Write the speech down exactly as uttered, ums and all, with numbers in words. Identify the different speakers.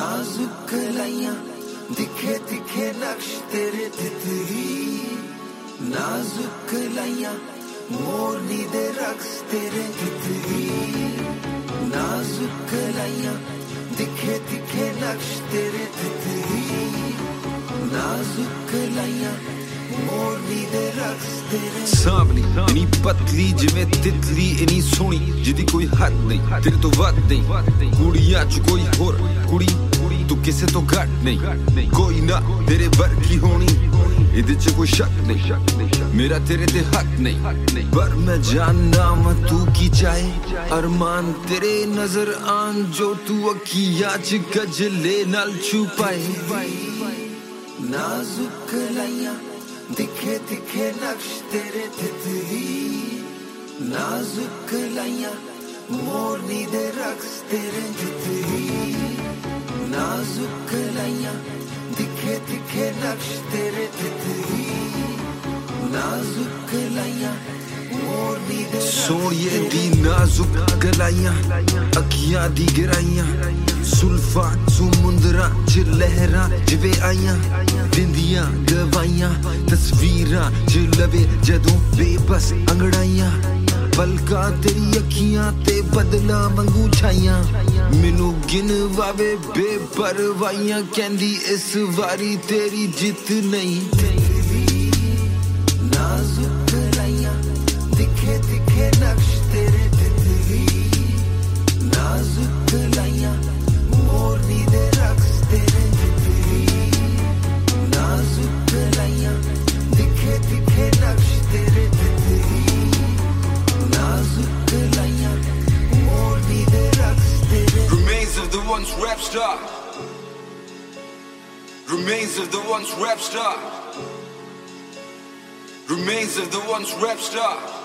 Speaker 1: नाजुक कलाइयां दिखे दिखे नक्श तेरे तितली नाजुक कलाइयां मोरनी दे रक्स तेरे तितली नाजुक कलाइयां दिखे दिखे नक्श तेरे तितली नाजुक कलाइयां मोरनी दे रक्स तेरे
Speaker 2: सामनी इनी पतली जिवें तितली इनी सोहनी जिदी कोई हद नहीं तेरे तो वध नहीं कुड़ियां च कोई होर कुड़ी तू किसे तो घट नहीं कोई ना तेरे वर्गी होनी इहदे च कोई शक नहीं मेरा तेरे ते हक नहीं पर मैं जानना मैं तू की चाहे अरमान तेरे नजर आन जो तू अखियां च गजले नाल छुपाए
Speaker 1: नाजुक कलाइयां दिखे दिखे नक्श तेरे तितली नाजुक कलाइयां मोरनी दे रक्स तेरे तितली नाजुक कलाइयां दिखे दिखे नक्श तेरे तितली नाजुक कलाइयां मोरनी दे
Speaker 2: सोनिए दी नाजुक गलाइयां अखियां दी गराइयां सुल्फा समुंदरा च लहरां जिवे आइयां दिंदियां गवाइयां तस्वीरां च लवे जदों बेबस अंगड़ाइयां पलका तेरी अखियां ते बदला मंगू छाइयां मैनू गिन वावे बेपरवाइयां कहंदी इस वारी तेरी जित नहीं
Speaker 1: नाजुक कलाइयां दिखे दिखे नक्श तेरे तितली नाजुक कलाइयां मोरनी दे रक्स तेरे तितली नाजुक कलाइयां दिखे दिखे नक्श तेरे तितली नाजुक कलाइयां मोरनी दे रक्स तेरे
Speaker 2: Remains of the once rap star Remains of the once rap star Remains of the once rap star